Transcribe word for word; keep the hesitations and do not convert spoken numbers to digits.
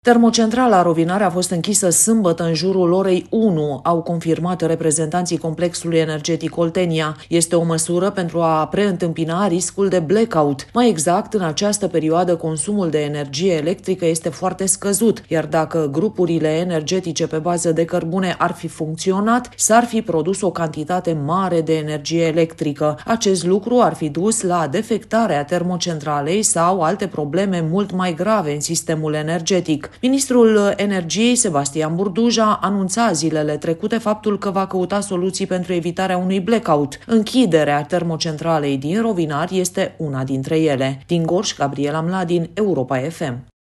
Termocentrala Rovinari a fost închisă sâmbătă în jurul orei unu, au confirmat reprezentanții complexului energetic Oltenia. Este o măsură pentru a preîntâmpina riscul de blackout. Mai exact, în această perioadă consumul de energie electrică este foarte scăzut, iar dacă grupurile energetice pe bază de cărbune ar fi funcționat, s-ar fi produs o cantitate mare de energie electrică. Acest lucru ar fi dus la defectarea termocentralei sau alte probleme mult mai grave în sistemul energetic. Ministrul Energiei, Sebastian Burduja, anunța zilele trecute faptul că va căuta soluții pentru evitarea unui blackout. Închiderea termocentralei din Rovinari este una dintre ele. Din Gorj, Gabriela Mladin, Europa F M.